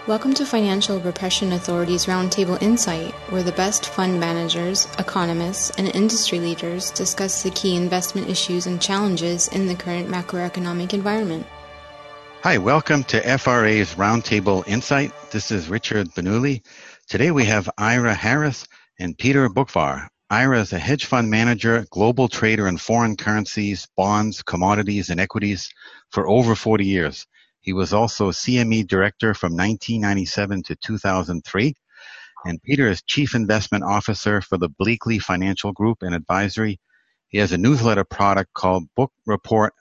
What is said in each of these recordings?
Welcome to Financial Repression Authority's Roundtable Insight, where the best fund managers, economists, and industry leaders discuss the key investment issues and challenges in the current macroeconomic environment. Hi, welcome to FRA's Roundtable Insight. This is Richard Benuli. Today we have Ira Harris and Peter Bukvar. Ira is a hedge fund manager, global trader in foreign currencies, bonds, commodities, and equities for over 40 years. He was also CME director from 1997 to 2003. And Peter is chief investment officer for the Bleakley Financial Group and Advisory. He has a newsletter product called Book Report,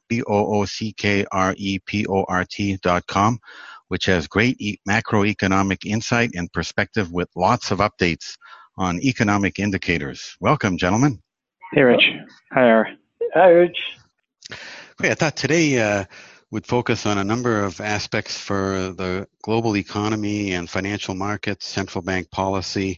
BOOKREPORT.com, which has great macroeconomic insight and perspective with lots of updates on economic indicators. Welcome, gentlemen. Hey, Rich. Hi, Ira. Hi, Rich. Great. I thought today would focus on a number of aspects for the global economy and financial markets, central bank policy.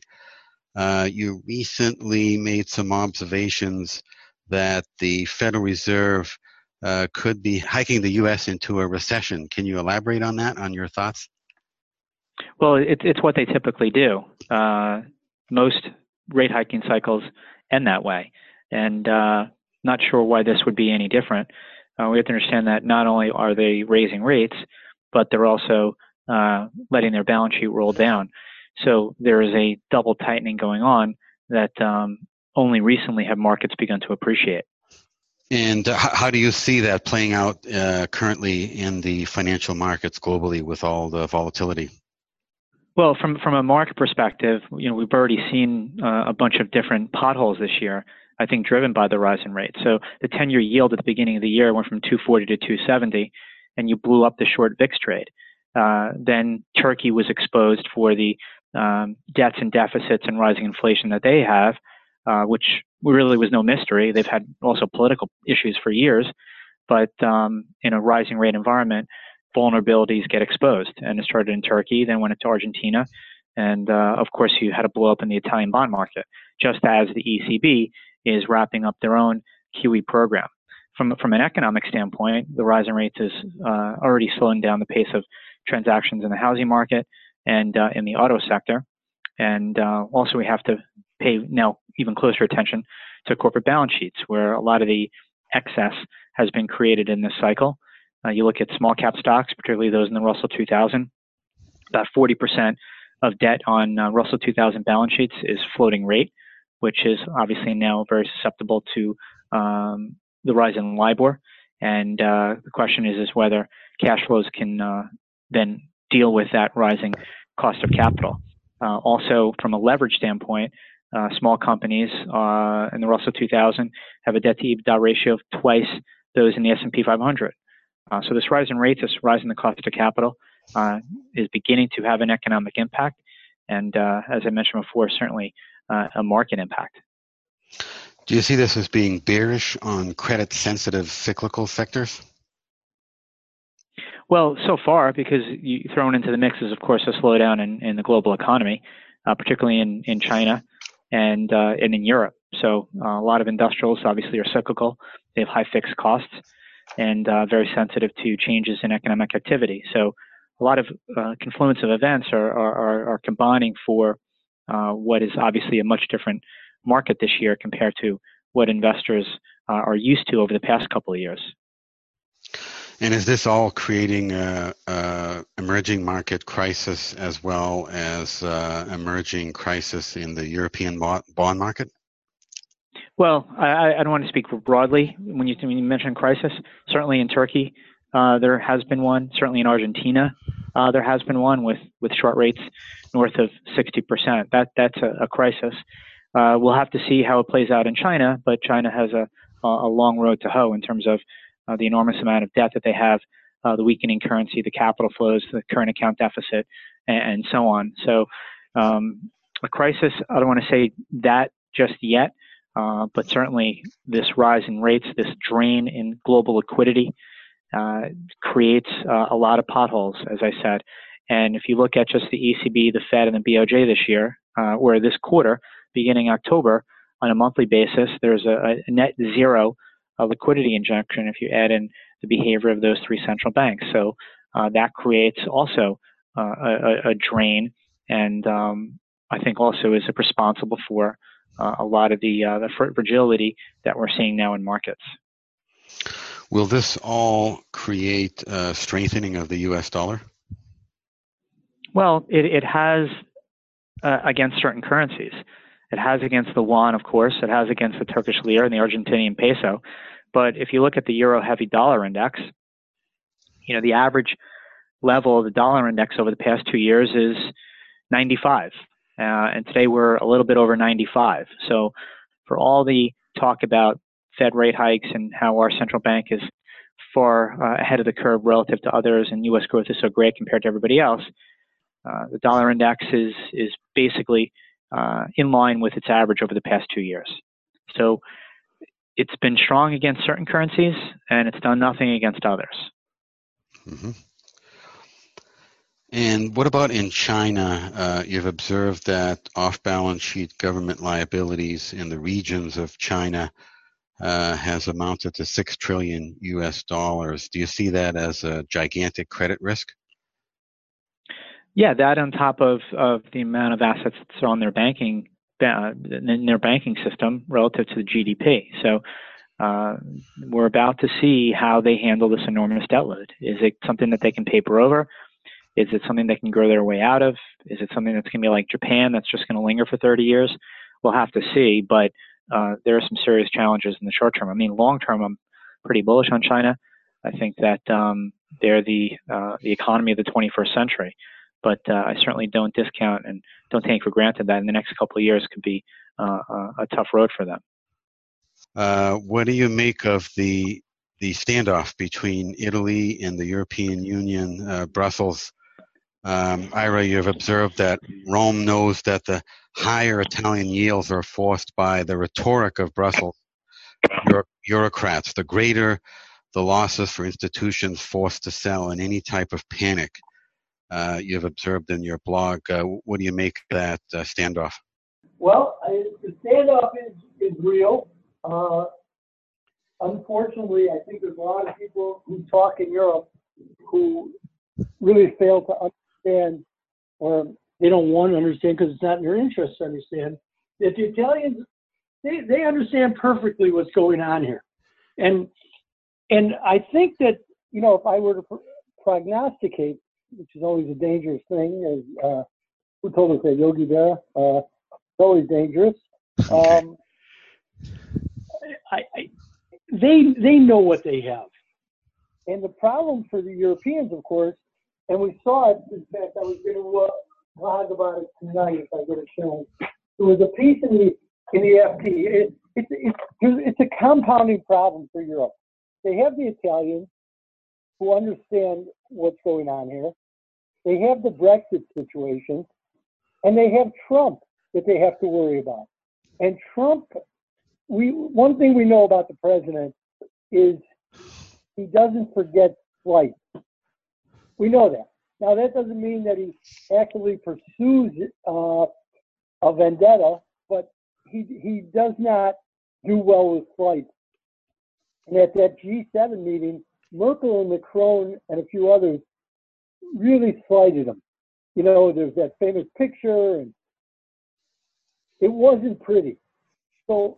You recently made some observations that the Federal Reserve could be hiking the U.S. into a recession. Can you elaborate on that, on your thoughts? Well, it's what they typically do. Most rate hiking cycles end that way. And not sure why this would be any different. We have to understand that not only are they raising rates, but they're also letting their balance sheet roll down. So there is a double tightening going on that only recently have markets begun to appreciate. And how do you see that playing out currently in the financial markets globally with all the volatility? Well, from a market perspective, we've already seen a bunch of different potholes this year, I think driven by the rise in rates. So the 10-year yield at the beginning of the year went from 240 to 270, and you blew up the short VIX trade. Then Turkey was exposed for the debts and deficits and rising inflation that they have, which really was no mystery. They've had also political issues for years, but in a rising rate environment, vulnerabilities get exposed. And it started in Turkey, then went into Argentina, and of course you had a blow up in the Italian bond market, just as the ECB is wrapping up their own QE program. From an economic standpoint, the rise in rates is already slowing down the pace of transactions in the housing market and in the auto sector. And also we have to pay now even closer attention to corporate balance sheets, where a lot of the excess has been created in this cycle. You look at small cap stocks, particularly those in the Russell 2000, about 40% of debt on Russell 2000 balance sheets is floating rate, which is obviously now very susceptible to the rise in LIBOR. And the question is whether cash flows can then deal with that rising cost of capital. Also, from a leverage standpoint, small companies in the Russell 2000 have a debt-to-EBITDA ratio of twice those in the S&P 500. So this rise in rates, this rise in the cost of capital is beginning to have an economic impact. And as I mentioned before, certainly a market impact. Do you see this as being bearish on credit-sensitive cyclical sectors? Well, so far, because thrown into the mix is, of course, a slowdown in the global economy, particularly in China and in Europe. So a lot of industrials obviously are cyclical. They have high fixed costs and very sensitive to changes in economic activity. So a lot of confluence of events are combining for what is obviously a much different market this year compared to what investors are used to over the past couple of years. And is this all creating a emerging market crisis as well as emerging crisis in the European bond market? Well, I don't want to speak broadly. When you mention crisis, certainly in Turkey there has been one. Certainly in Argentina there has been one with short rates north of 60%. That's a crisis. We'll have to see how it plays out in China, but China has a long road to hoe in terms of the enormous amount of debt that they have, the weakening currency, the capital flows, the current account deficit, and so on. So a crisis, I don't want to say that just yet, but certainly this rise in rates, this drain in global liquidity creates a lot of potholes, as I said. And if you look at just the ECB, the Fed, and the BOJ this year, where this quarter, beginning October, on a monthly basis, there's a net zero liquidity injection if you add in the behavior of those three central banks. So that creates also a drain, and I think also is responsible for a lot of the fragility that we're seeing now in markets. Will this all create strengthening of the U.S. dollar? Well, it has against certain currencies. It has against the yuan, of course. It has against the Turkish lira and the Argentinian peso. But if you look at the Euro Heavy Dollar Index, the average level of the dollar index over the past 2 years is 95. And today we're a little bit over 95. So for all the talk about Fed rate hikes and how our central bank is far ahead of the curve relative to others and U.S. growth is so great compared to everybody else, the dollar index is basically in line with its average over the past 2 years. So it's been strong against certain currencies, and it's done nothing against others. Mm-hmm. And what about in China? You've observed that off-balance sheet government liabilities in the regions of China has amounted to $6 trillion US. Do you see that as a gigantic credit risk? Yeah, that on top of the amount of assets that's on their banking in their banking system relative to the GDP. So we're about to see how they handle this enormous debt load. Is it something that they can paper over? Is it something they can grow their way out of? Is it something that's going to be like Japan that's just going to linger for 30 years? We'll have to see, but there are some serious challenges in the short term. I mean, long term, I'm pretty bullish on China. I think that they're the economy of the 21st century. But I certainly don't discount and don't take for granted that in the next couple of years could be a tough road for them. What do you make of the standoff between Italy and the European Union, Brussels? Ira, you've observed that Rome knows that the higher Italian yields are forced by the rhetoric of Brussels bureaucrats, the greater the losses for institutions forced to sell in any type of panic. You've observed in your blog. What do you make of that standoff? Well, the standoff is real. Unfortunately, I think there's a lot of people who talk in Europe who really fail to understand, or they don't want to understand because it's not in their interest to understand, that the Italians, they understand perfectly what's going on here. And I think that, if I were to prognosticate, which is always a dangerous thing, as who told us that, Yogi Berra? It's always dangerous. They know what they have. And the problem for the Europeans, of course, and we saw it, in fact, I was going to blog about it tonight if I get a chance. There was a piece in the FT. It's a compounding problem for Europe. They have the Italians who understand what's going on here. They have the Brexit situation, and they have Trump that they have to worry about. And Trump, one thing we know about the president is he doesn't forget flight. We know that. Now, that doesn't mean that he actively pursues a vendetta, but he does not do well with flight. And at that G7 meeting, Merkel and Macron and a few others really slighted him. There's that famous picture, and it wasn't pretty. So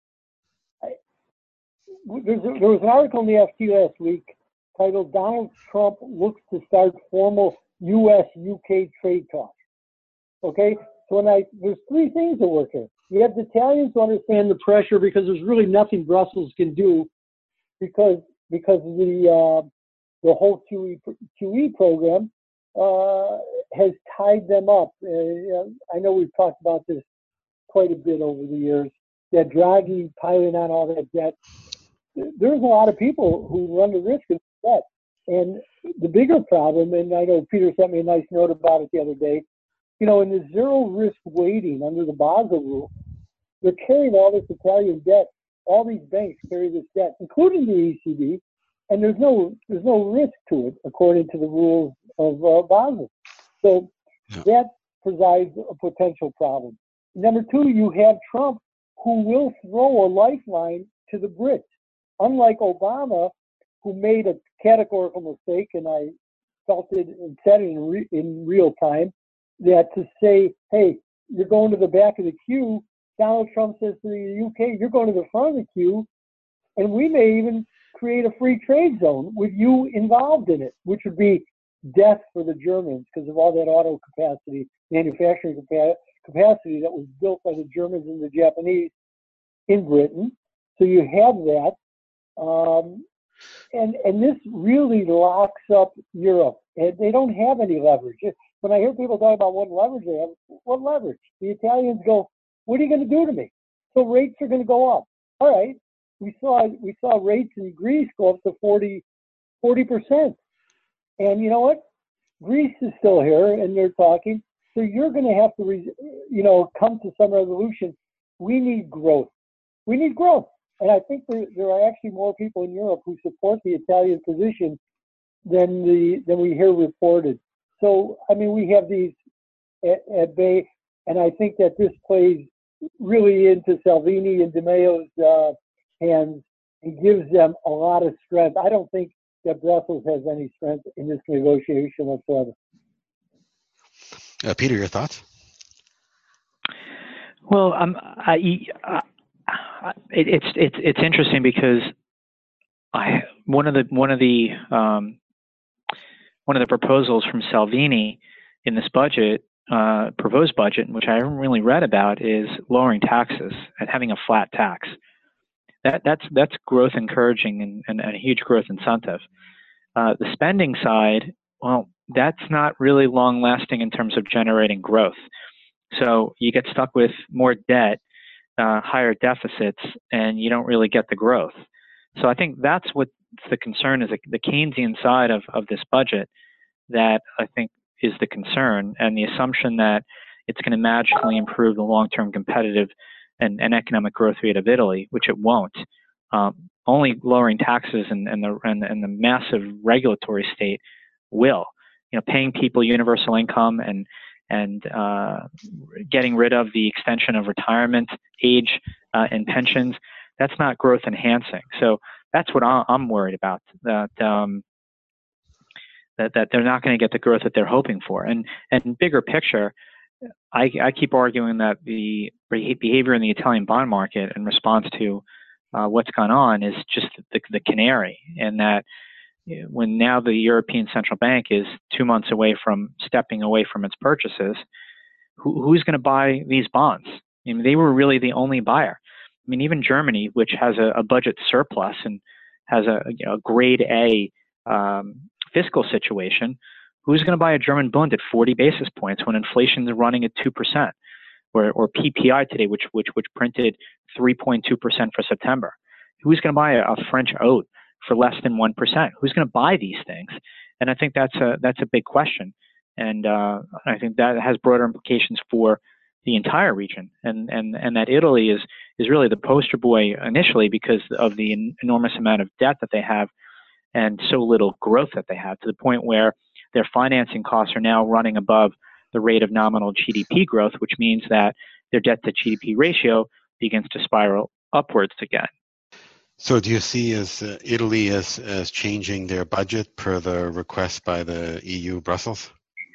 there was an article in the FT last week titled "Donald Trump Looks to Start Formal U.S.-UK Trade Talks." Okay, so there's three things that work here. You have the Italians who understand the pressure because there's really nothing Brussels can do because of the whole QE program has tied them up. I know we've talked about this quite a bit over the years, that Draghi piling on all that debt. There's a lot of people who run the risk of debt. And the bigger problem, and I know Peter sent me a nice note about it the other day, in the zero risk weighting under the Basel rule, they're carrying all this Italian debt. All these banks carry this debt, including the ECB, and there's no risk to it according to the rules of Basel. So that provides a potential problem. Number two, you have Trump, who will throw a lifeline to the Brits, unlike Obama, who made a categorical mistake, and I felt it and said it in real time, that to say, hey, you're going to the back of the queue, Donald Trump says to the UK, you're going to the front of the queue, and we may even create a free trade zone with you involved in it, which would be death for the Germans because of all that auto capacity, manufacturing capacity that was built by the Germans and the Japanese in Britain. So you have that. And this really locks up Europe. And they don't have any leverage. When I hear people talk about what leverage they have, what leverage? The Italians go, what are you going to do to me? So rates are going to go up. All right. We saw rates in Greece go up to 40%. And you know what? Greece is still here, and they're talking. So you're going to have to, come to some resolution. We need growth. We need growth. And I think there are actually more people in Europe who support the Italian position than we hear reported. So, I mean, we have these at bay, and I think that this plays really into Salvini and Di Maio's hands and gives them a lot of strength. I don't think that Brussels has any strength in this negotiation whatsoever. Peter, your thoughts? Well, it's interesting because one of the proposals from Salvini in this budget, proposed budget, which I haven't really read about, is lowering taxes and having a flat tax. That's growth encouraging and a huge growth incentive. The spending side, well, that's not really long lasting in terms of generating growth. So you get stuck with more debt, higher deficits, and you don't really get the growth. So I think that's what the concern is, the Keynesian side of this budget that I think is the concern, and the assumption that it's going to magically improve the long-term competitive and economic growth rate of Italy, which it won't. Only lowering taxes and the massive regulatory state will. Paying people universal income and getting rid of the extension of retirement age and pensions, that's not growth enhancing. So that's what I'm worried about, that they're not going to get the growth that they're hoping for. And bigger picture, I keep arguing that the behavior in the Italian bond market in response to what's gone on is just the canary, and that when now the European Central Bank is 2 months away from stepping away from its purchases, who's going to buy these bonds? I mean, they were really the only buyer. I mean, even Germany, which has a budget surplus and has a grade A fiscal situation, who's going to buy a German bond at 40 basis points when inflation is running at 2%, or PPI today, which printed 3.2% for September? Who's going to buy a French oat for less than 1%? Who's going to buy these things? And I think that's a big question, and I think that has broader implications for the entire region, and that Italy is really the poster boy initially because of the enormous amount of debt that they have and so little growth that they have, to the point where their financing costs are now running above the rate of nominal GDP growth, which means that their debt to GDP ratio begins to spiral upwards again. So do you see Italy as changing their budget per the request by the EU, Brussels?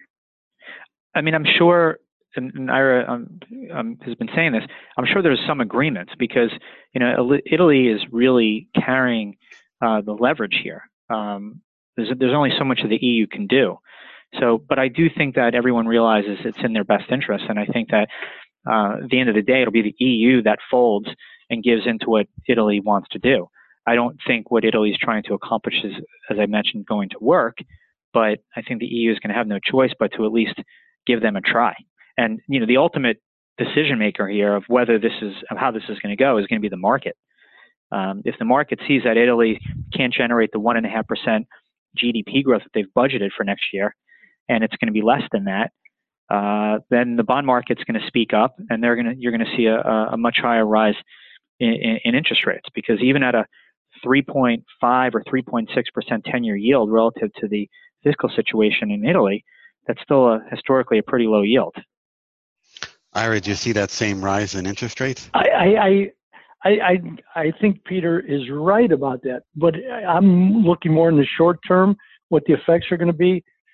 I mean, I'm sure, and Ira has been saying this, I'm sure there's some agreements because, Italy is really carrying the leverage here. There's only so much that the EU can do. So, but I do think that everyone realizes it's in their best interest, and I think that at the end of the day, it'll be the EU that folds and gives into what Italy wants to do. I don't think what Italy is trying to accomplish is, as I mentioned, going to work, but I think the EU is going to have no choice but to at least give them a try. And the ultimate decision maker here of how this is going to go is going to be the market. If the market sees that Italy can't generate the 1.5% GDP growth that they've budgeted for next year, and it's going to be less than that, then the bond market's going to speak up, and you're going to see a much higher rise in interest rates, because even at a 3.5 or 3.6% 10-year yield relative to the fiscal situation in Italy, that's still historically a pretty low yield. Ira, do you see that same rise in interest rates? I think Peter is right about that, but I'm looking more in the short term, what the effects are going to be.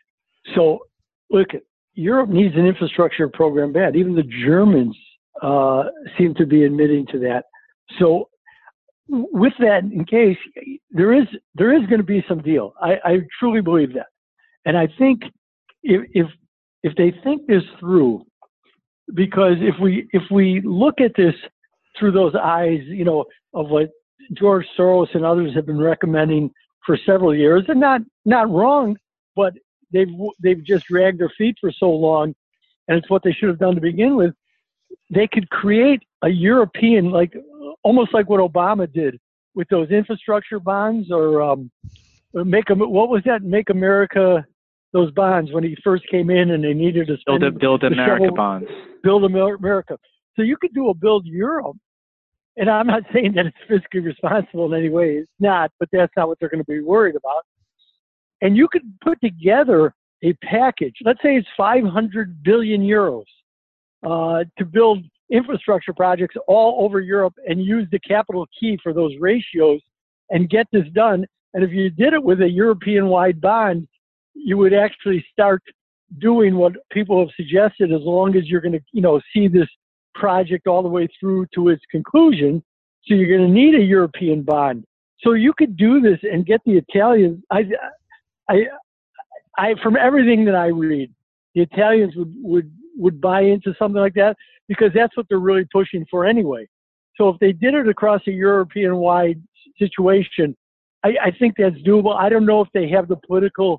So, look, Europe needs an infrastructure program bad. Even the Germans seem to be admitting to that. So, with that in case, there is going to be some deal. I truly believe that, and I think if they think this through, because if we look at this through those eyes, of what George Soros and others have been recommending for several years, and not wrong, but they've just dragged their feet for so long, and it's what they should have done to begin with. They could create a European, almost like what Obama did with those infrastructure bonds, or Make America, those bonds when he first came in and they needed to spend Build America bonds. Build America. So you could do a Build Europe. And I'm not saying that it's fiscally responsible in any way. It's not, but that's not what they're going to be worried about. And you could put together a package. Let's say it's 500 billion euros to build infrastructure projects all over Europe and use the capital key for those ratios and get this done. And if you did it with a European-wide bond, you would actually start doing what people have suggested, as long as you're going to, see this project all the way through to its conclusion. So you're going to need a European bond. So you could do this and get the Italians. I from everything that I read, the Italians would buy into something like that, because that's what they're really pushing for anyway. So if they did it across a European-wide situation, I think that's doable. I don't know if they have the political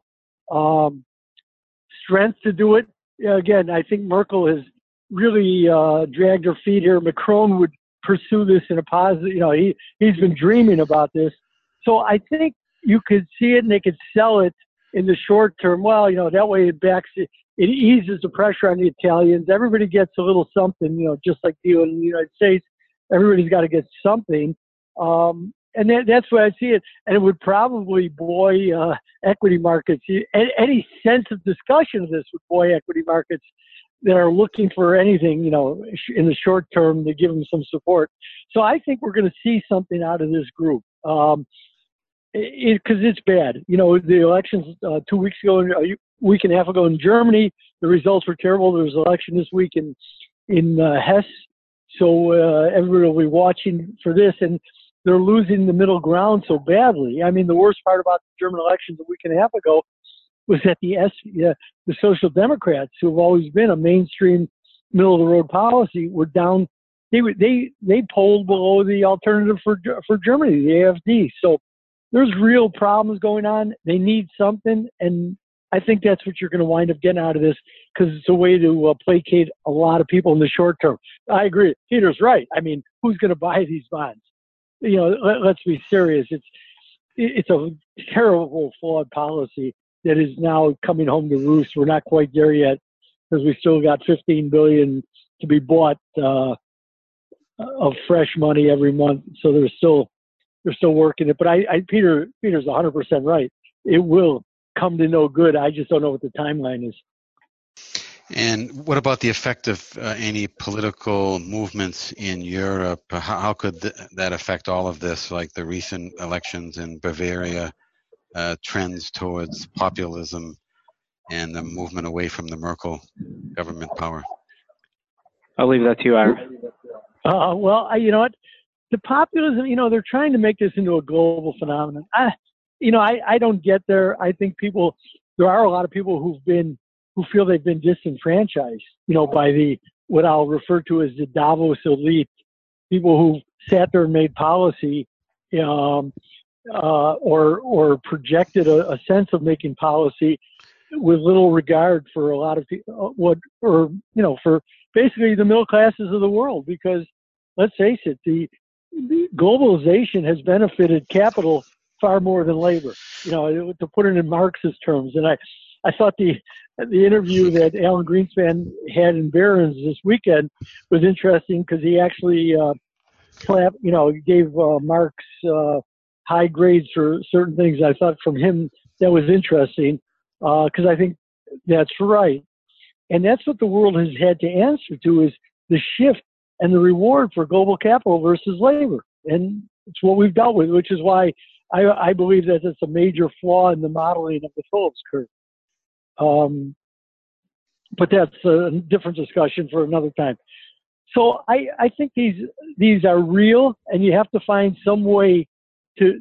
strength to do it. Again, I think Merkel has really dragged her feet here. Macron would pursue this in a positive, he's been dreaming about this. So I think you could see it and they could sell it in the short term. Well, that way it eases the pressure on the Italians. Everybody gets a little something, just like dealing in the United States. Everybody's got to get something. And that's why I see it. And it would probably buoy equity markets. Any sense of discussion of this would buoy equity markets that are looking for anything, in the short term to give them some support. So I think we're going to see something out of this group. Because it's bad. The elections 2 weeks ago, a week and a half ago in Germany, the results were terrible. There was an election this week in Hesse. So everybody will be watching for this. And they're losing the middle ground so badly. I mean, the worst part about the German elections a week and a half ago was that the Social Democrats, who have always been a mainstream middle-of-the-road policy, were down. They polled below the alternative for Germany, the AfD. So there's real problems going on. They need something, and I think that's what you're going to wind up getting out of this, because it's a way to placate a lot of people in the short term. I agree. Peter's right. I mean, who's going to buy these bonds? Let's be serious. It's a terrible, flawed policy that is now coming home to roost. We're not quite there yet, because we still got $15 billion to be bought of fresh money every month. So they're still working it. But Peter's 100% right. It will come to no good. I just don't know what the timeline is. And what about the effect of any political movements in Europe? How could that affect all of this, like the recent elections in Bavaria, trends towards populism and the movement away from the Merkel government power? I'll leave that to you, Ira. Well, you know what? The populism, they're trying to make this into a global phenomenon. I don't get there. I think there are a lot of people who feel they've been disenfranchised, by what I'll refer to as the Davos elite, people who sat there and made policy, or projected a sense of making policy with little regard for a lot of people, for basically the middle classes of the world. Because let's face it, the globalization has benefited capital far more than labor, to put it in Marxist terms. And I thought the interview that Alan Greenspan had in Barron's this weekend was interesting, because he actually gave Marx high grades for certain things. I thought from him that was interesting, because I think that's right. And that's what the world has had to answer to, is the shift and the reward for global capital versus labor. And it's what we've dealt with, which is why I believe that it's a major flaw in the modeling of the Phillips curve. But that's a different discussion for another time. So I think these are real, and you have to find some way to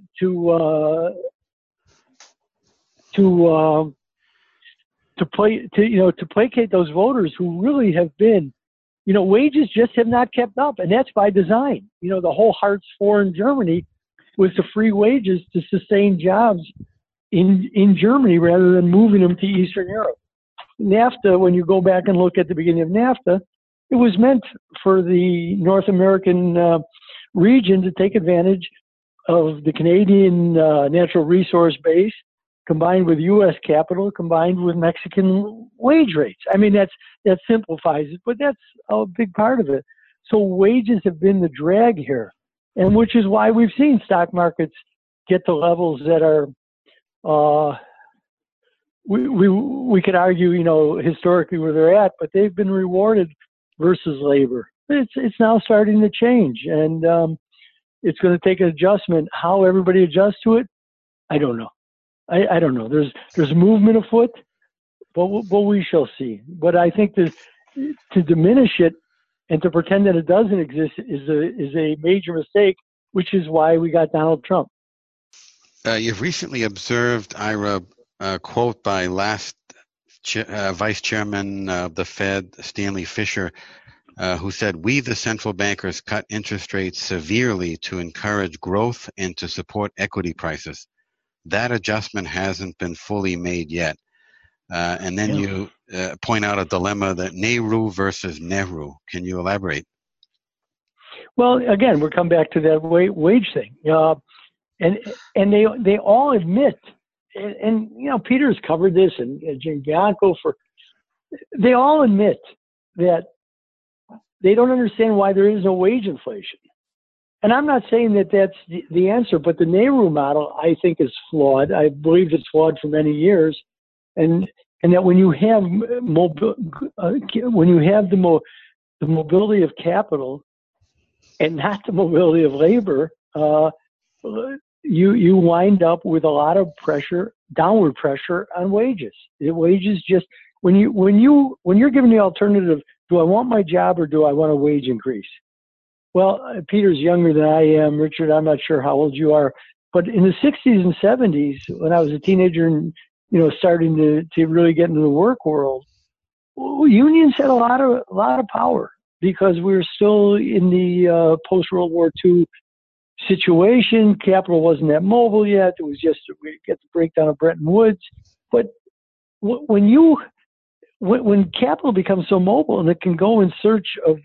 placate those voters who really have been, wages just have not kept up, and that's by design. The whole Hartz IV in Germany was to free wages to sustain jobs in Germany rather than moving them to Eastern Europe. NAFTA, when you go back and look at the beginning of NAFTA, it was meant for the North American region to take advantage of the Canadian natural resource base, combined with U.S. capital, combined with Mexican wage rates. I mean, that simplifies it, but that's a big part of it. So wages have been the drag here, and which is why we've seen stock markets get to levels that are, we could argue, historically where they're at, but they've been rewarded versus labor. It's now starting to change, and it's going to take an adjustment. How everybody adjusts to it, I don't know. I don't know. There's movement afoot, but we shall see. But I think to diminish it and to pretend that it doesn't exist is a major mistake, which is why we got Donald Trump. You've recently observed, Ira, a quote by last Vice Chairman of the Fed, Stanley Fischer, who said, "We, the central bankers, cut interest rates severely to encourage growth and to support equity prices. That adjustment hasn't been fully made yet." And then you point out a dilemma, that Nehru versus Nehru. Can you elaborate? Well, again, we'll come back to that wage thing. And they all admit, and Peter's covered this, and Jim Bianco, they all admit that they don't understand why there is no wage inflation. And I'm not saying that that's the answer, but the Nehru model, I think, is flawed. I believe it's flawed for many years, and that when you have the mobility of capital and not the mobility of labor, you wind up with a lot of pressure, downward pressure on wages. Wages just when you're given the alternative, do I want my job or do I want a wage increase? Well, Peter's younger than I am. Richard, I'm not sure how old you are, but in the 60s and 70s, when I was a teenager and starting to really get into the work world, unions had a lot of power because we were still in the post World War II situation. Capital wasn't that mobile yet. It was just we get the breakdown of Bretton Woods. But when capital becomes so mobile and it can go in search of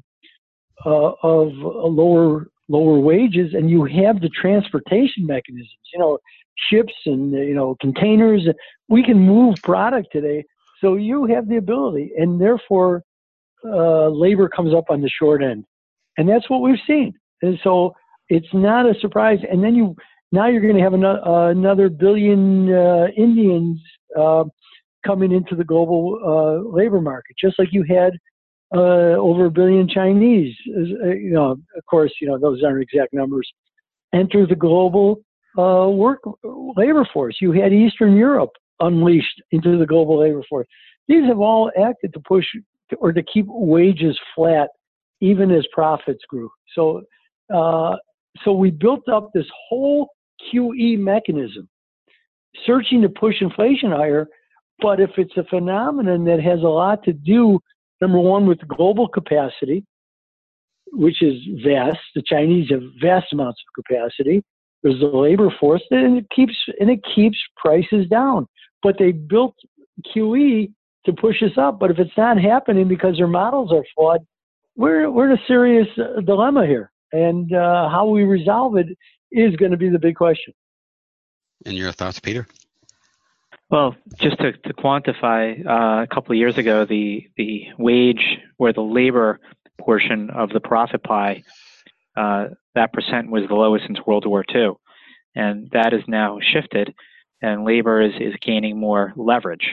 lower wages, and you have the transportation mechanisms, ships and containers, we can move product today. So you have the ability, and therefore labor comes up on the short end, and that's what we've seen. And so it's not a surprise. And then now you're going to have another billion Indians coming into the global labor market, just like you had over a billion Chinese. Of course, those aren't exact numbers. Enter the global labor force. You had Eastern Europe unleashed into the global labor force. These have all acted to push or to keep wages flat, even as profits grew. So we built up this whole QE mechanism, searching to push inflation higher. But if it's a phenomenon that has a lot to do, number one, with global capacity, which is vast. The Chinese have vast amounts of capacity. There's the labor force, and it keeps prices down. But they built QE to push us up. But if it's not happening because their models are flawed, we're in a serious dilemma here. And how we resolve it is going to be the big question. And your thoughts, Peter? Well, just to quantify, a couple of years ago, the wage or the labor portion of the profit pie, that percent was the lowest since World War II. And that is now shifted, and labor is gaining more leverage.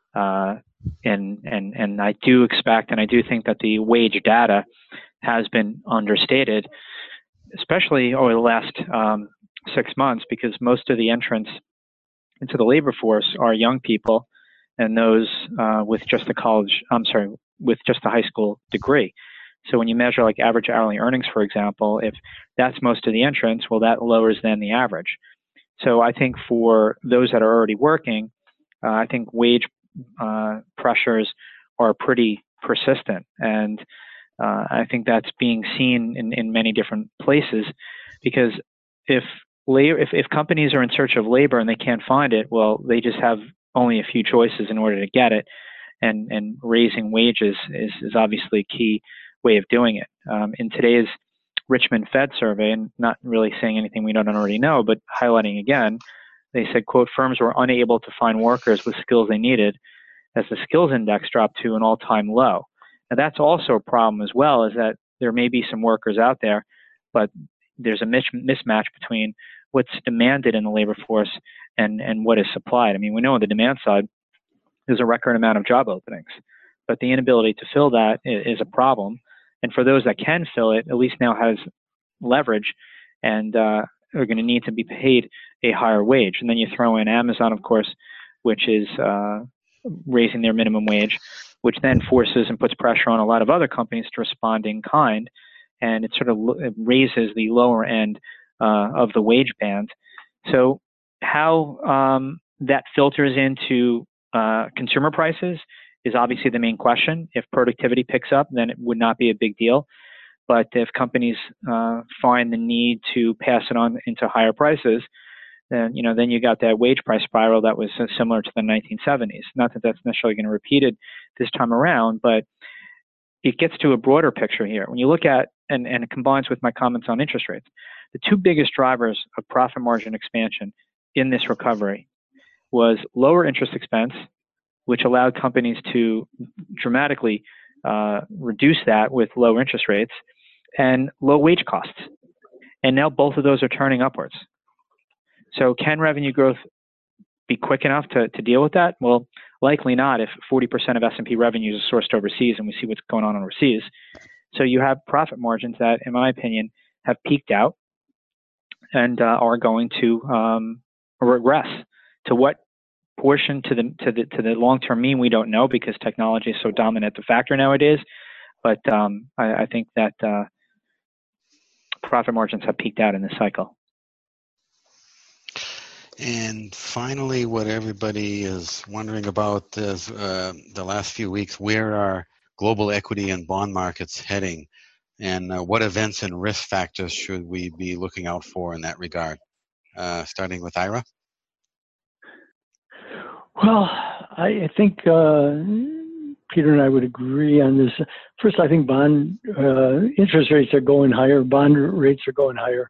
And I do expect, and I do think that the wage data has been understated, especially over the last 6 months, because most of the entrants into the labor force are young people and those with just with just a high school degree. So when you measure like average hourly earnings, for example, if that's most of the entrants, well, that lowers then the average. So I think for those that are already working, I think wage pressures are pretty persistent, and I think that's being seen in many different places, because if companies are in search of labor and they can't find it, well, they just have only a few choices in order to get it, and raising wages is obviously a key way of doing it. In today's Richmond Fed survey, and not really saying anything we don't already know, but highlighting again, they said, quote, firms were unable to find workers with skills they needed as the skills index dropped to an all-time low. Now that's also a problem as well, is that there may be some workers out there, but there's a mismatch between what's demanded in the labor force and what is supplied. I mean, we know on the demand side, there's a record amount of job openings, but the inability to fill that is a problem. And for those that can fill it, at least now has leverage and are going to need to be paid a higher wage. And then you throw in Amazon, of course, which is raising their minimum wage, which then forces and puts pressure on a lot of other companies to respond in kind. And it sort of raises the lower end of the wage band. So how that filters into consumer prices is obviously the main question. If productivity picks up, then it would not be a big deal. But if companies find the need to pass it on into higher prices, then you got that wage price spiral that was similar to the 1970s. Not that that's necessarily going to repeat it this time around, but it gets to a broader picture here. When you look at, and it combines with my comments on interest rates, the two biggest drivers of profit margin expansion in this recovery was lower interest expense, which allowed companies to dramatically reduce that with low interest rates, and low wage costs. And now both of those are turning upwards. So can revenue growth be quick enough to deal with that? Well, likely not if 40% of S&P revenues are sourced overseas, and we see what's going on overseas. So you have profit margins that, in my opinion, have peaked out and are going to regress. To what portion to the long-term mean, we don't know, because technology is so dominant the factor nowadays. But I think that profit margins have peaked out in this cycle. And finally, what everybody is wondering about is the last few weeks, where are global equity and bond markets heading? And what events and risk factors should we be looking out for in that regard? Starting with Ira. Well, I think Peter and I would agree on this. First, I think bond interest rates are going higher. Bond rates are going higher.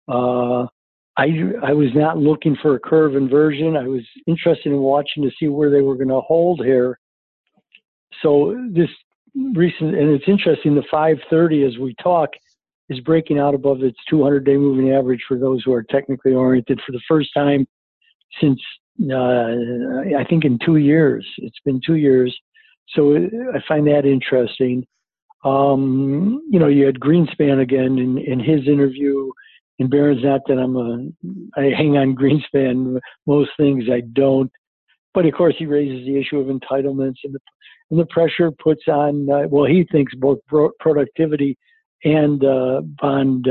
I was not looking for a curve inversion. I was interested in watching to see where they were going to hold here. So this recent, and it's interesting, the 530 as we talk is breaking out above its 200-day moving average for those who are technically oriented for the first time since I think in 2 years. It's been 2 years. So I find that interesting. You had Greenspan again in his interview. And Barron's, not that I hang on Greenspan, most things I don't. But of course, he raises the issue of entitlements and the pressure puts on, he thinks both productivity and bond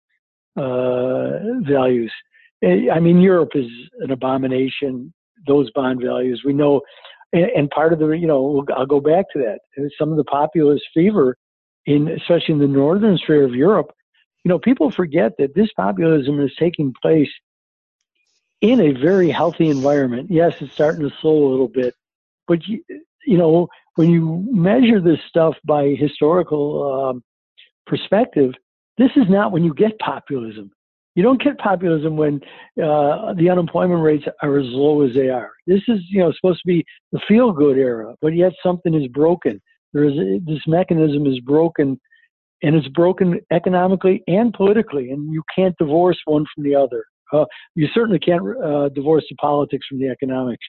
values. I mean, Europe is an abomination, those bond values. We know, and part of I'll go back to that. Some of the populist fever, especially in the northern sphere of Europe, people forget that this populism is taking place in a very healthy environment. Yes, it's starting to slow a little bit, but when you measure this stuff by historical perspective, this is not when you get populism. You don't get populism when the unemployment rates are as low as they are. This is supposed to be the feel-good era, but yet something is broken. This mechanism is broken. And it's broken economically and politically, and you can't divorce one from the other. You certainly can't divorce the politics from the economics.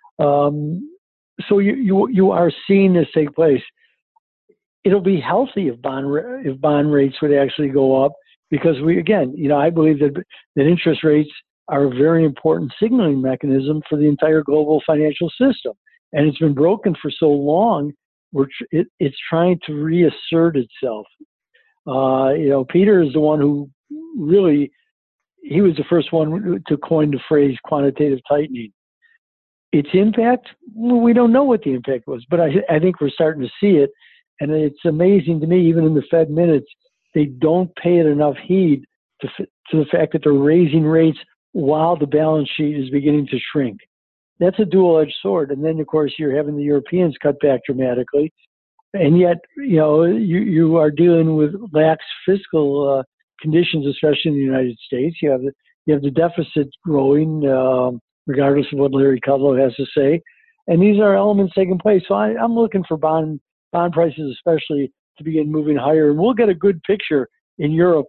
So you are seeing this take place. It'll be healthy if bond rates would actually go up, because I believe that interest rates are a very important signaling mechanism for the entire global financial system. and it's been broken for so long. It's trying to reassert itself. Peter is the one who really, he was the first one to coin the phrase quantitative tightening. Its impact, we don't know what the impact was, but I think we're starting to see it. And it's amazing to me, even in the Fed minutes, they don't pay it enough heed to the fact that they're raising rates while the balance sheet is beginning to shrink. That's a dual-edged sword. And then, of course, you're having the Europeans cut back dramatically. And yet, you are dealing with lax fiscal conditions, especially in the United States. You have the deficit growing, regardless of what Larry Kudlow has to say. And these are elements taking place. So I'm looking for bond prices, especially, to begin moving higher. And we'll get a good picture in Europe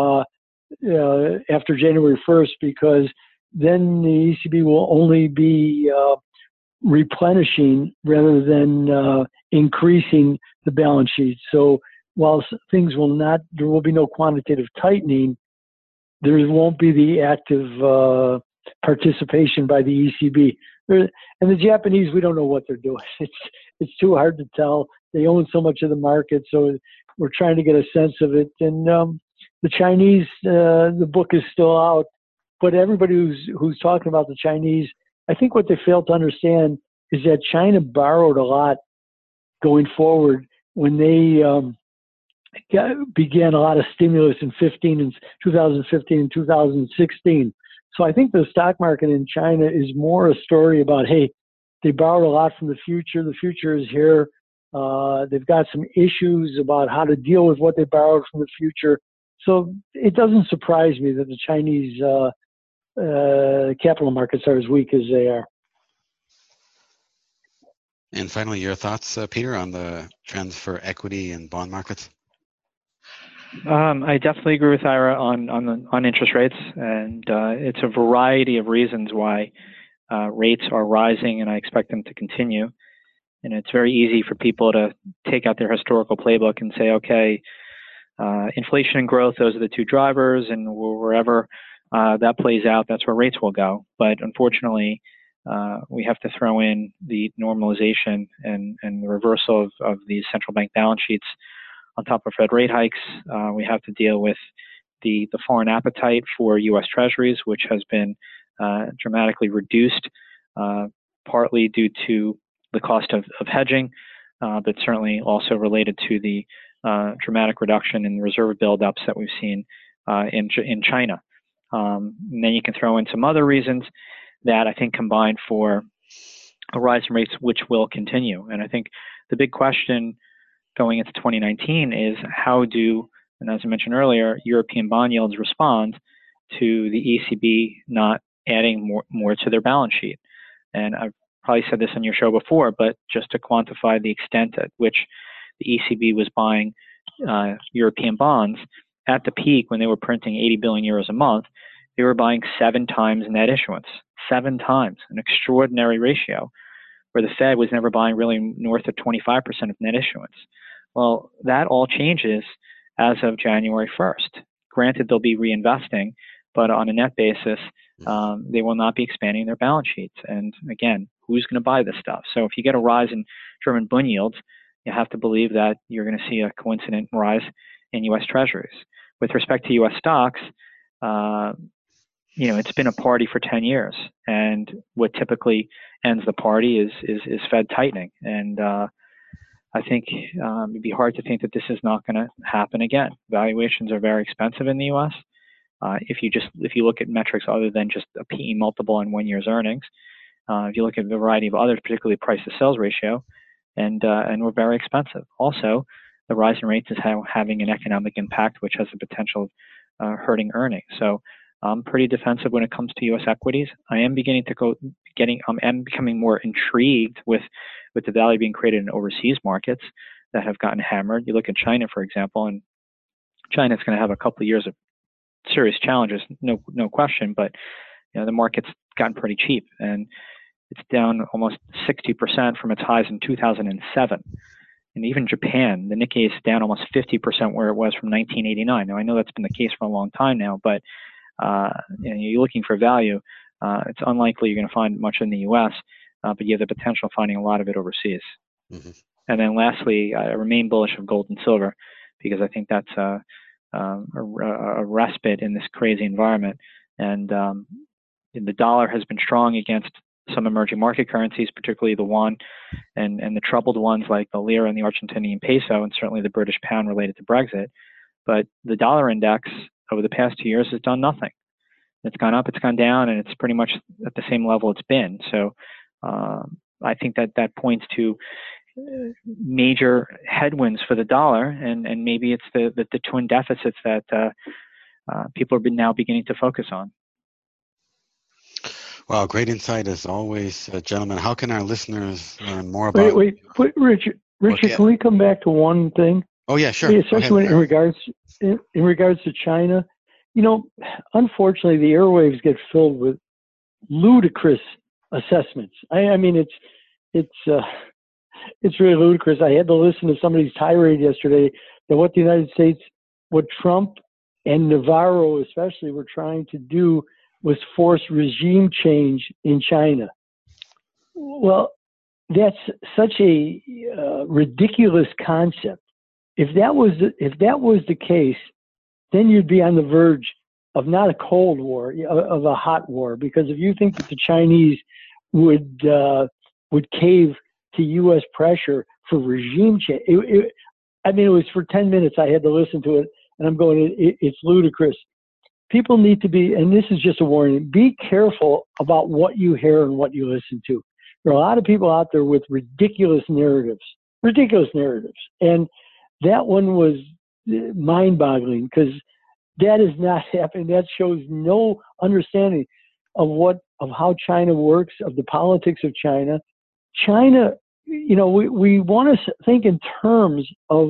after January 1st, because then the ECB will only be replenishing rather than increasing the balance sheet. So while there will be no quantitative tightening, there won't be the active participation by the ECB. And the Japanese, we don't know what they're doing. It's too hard to tell. They own so much of the market, so we're trying to get a sense of it. And the Chinese, the book is still out, but everybody who's talking about the Chinese, I think what they fail to understand is that China borrowed a lot going forward when they began a lot of stimulus in 2015 and 2016. So I think the stock market in China is more a story about, hey, they borrowed a lot from the future. The future is here. They've got some issues about how to deal with what they borrowed from the future. So it doesn't surprise me that the Chinese capital markets are as weak as they are. And finally, your thoughts, Peter, on the trends for equity and bond markets? I definitely agree with Ira on interest rates, and it's a variety of reasons why rates are rising, and I expect them to continue. And it's very easy for people to take out their historical playbook and say, okay, inflation and growth, those are the two drivers, and wherever that plays out, that's where rates will go. But unfortunately, we have to throw in the normalization and the reversal of these central bank balance sheets on top of Fed rate hikes. We have to deal with the foreign appetite for U.S. Treasuries, which has been dramatically reduced, partly due to the cost of hedging, but certainly also related to the dramatic reduction in reserve buildups that we've seen in China. And then you can throw in some other reasons that I think combine for a rise in rates, which will continue. And I think the big question going into 2019 is how do, and as I mentioned earlier, European bond yields respond to the ECB not adding more to their balance sheet. And I've probably said this on your show before, but just to quantify the extent at which the ECB was buying European bonds, at the peak when they were printing 80 billion euros a month, they were buying 7 times net issuance, 7 times, an extraordinary ratio, where the Fed was never buying really north of 25% of net issuance. Well, that all changes as of January 1st. Granted, they'll be reinvesting, but on a net basis, they will not be expanding their balance sheets. And again, who's going to buy this stuff? So if you get a rise in German bund yields, you have to believe that you're going to see a coincident rise in U.S. Treasuries. With respect to U.S. stocks, it's been a party for 10 years, and what typically ends the party is Fed tightening. And I think it'd be hard to think that this is not going to happen again. Valuations are very expensive in the U.S. If you look at metrics other than just a PE multiple on 1 year's earnings, if you look at a variety of others, particularly price to sales ratio, and we're very expensive. Also, the rise in rates is having an economic impact, which has the potential of hurting earnings. So I'm pretty defensive when it comes to U.S. equities. I am I'm becoming more intrigued with the value being created in overseas markets that have gotten hammered. You look at China, for example, and China's going to have a couple of years of serious challenges, no question. But the market's gotten pretty cheap, and it's down almost 60% from its highs in 2007. And even Japan, the Nikkei is down almost 50% where it was from 1989. Now, I know that's been the case for a long time now, but you're looking for value. It's unlikely you're going to find much in the U.S. but you have the potential of finding a lot of it overseas. Mm-hmm. And then lastly, I remain bullish of gold and silver because I think that's a respite in this crazy environment. And the dollar has been strong against some emerging market currencies, particularly the yuan and the troubled ones like the lira and the Argentinian peso, and certainly the British pound related to Brexit. But the dollar index over the past 2 years has done nothing. It's gone up, it's gone down, and it's pretty much at the same level it's been. So I think that points to major headwinds for the dollar, and maybe it's the twin deficits that people are now beginning to focus on. Well, great insight as always, gentlemen. How can our listeners learn more about? Wait, Richard, can we come back to one thing? Oh yeah, sure. Especially in regards to China. Unfortunately, the airwaves get filled with ludicrous assessments. I mean, it's really ludicrous. I had to listen to somebody's tirade yesterday that what Trump and Navarro especially were trying to do was force regime change in China. Well, that's such a ridiculous concept. If that was the case, then you'd be on the verge of not a cold war, of a hot war. Because if you think that the Chinese would cave to U.S. pressure for regime change, it was for 10 minutes I had to listen to it, and I'm going, it's ludicrous. People need to be, and this is just a warning, be careful about what you hear and what you listen to. There are a lot of people out there with ridiculous narratives. And that one was mind-boggling because that is not happening. That shows no understanding of how China works, of the politics of China. China, we want to think in terms of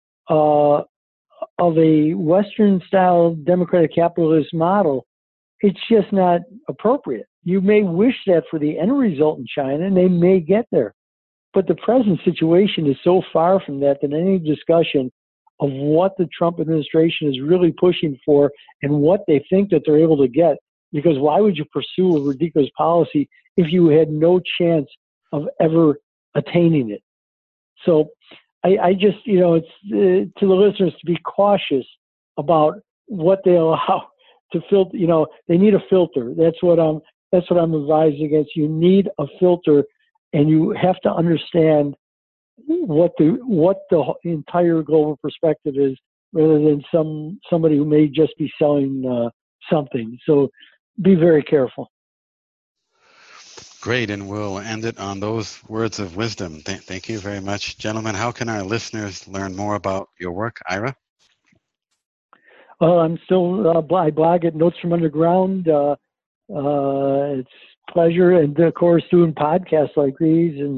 a Western-style democratic capitalist model. It's just not appropriate. You may wish that for the end result in China, and they may get there. But the present situation is so far from that any discussion of what the Trump administration is really pushing for and what they think that they're able to get. Because why would you pursue a ridiculous policy if you had no chance of ever attaining it? So I just, it's to the listeners to be cautious about what they allow to filter. They need a filter. That's what I'm advising against. You need a filter, and you have to understand what the entire global perspective is, rather than somebody who may just be selling something. So be very careful. Great, and we'll end it on those words of wisdom. Thank you very much, gentlemen. How can our listeners learn more about your work, Ira? Well, I'm still I blog at Notes from Underground. It's a pleasure, and of course doing podcasts like these, and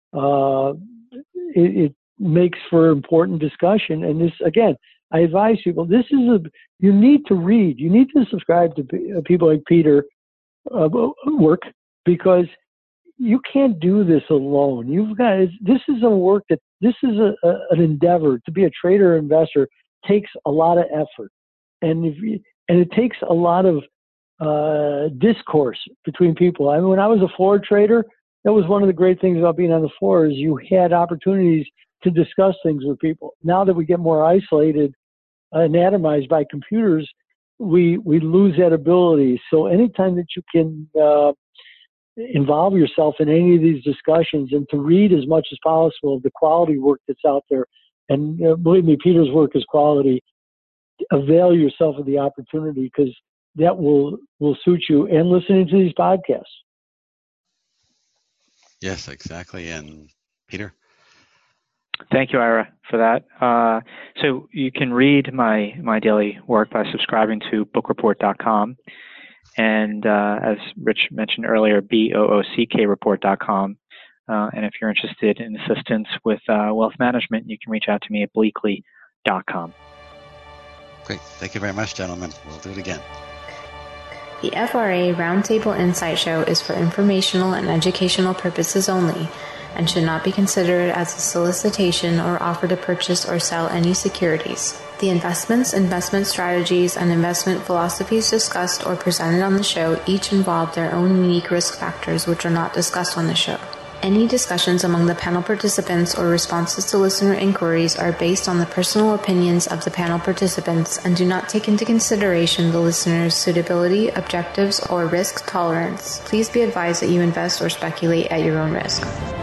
it makes for important discussion. And this, again, I advise people, you need to read. You need to subscribe to people like Peter work, because you can't do this alone. This is an endeavor. To be a trader or investor takes a lot of effort. And it takes a lot of discourse between people. I mean, when I was a floor trader, that was one of the great things about being on the floor, is you had opportunities to discuss things with people. Now that we get more isolated and atomized by computers, we lose that ability. So anytime that you can involve yourself in any of these discussions, and to read as much as possible of the quality work that's out there, and believe me, Peter's work is quality, avail yourself of the opportunity, because that will suit you, and listening to these podcasts. Yes, exactly. And Peter? Thank you, Ira, for that. So you can read my daily work by subscribing to bookreport.com. And as Rich mentioned earlier, BOOCKreport.com. And if you're interested in assistance with wealth management, you can reach out to me at bleakley.com. Great. Thank you very much, gentlemen. We'll do it again. The FRA Roundtable Insight Show is for informational and educational purposes only, and should not be considered as a solicitation or offer to purchase or sell any securities. The investments, investment strategies, and investment philosophies discussed or presented on the show each involve their own unique risk factors which are not discussed on the show. Any discussions among the panel participants or responses to listener inquiries are based on the personal opinions of the panel participants and do not take into consideration the listener's suitability, objectives, or risk tolerance. Please be advised that you invest or speculate at your own risk.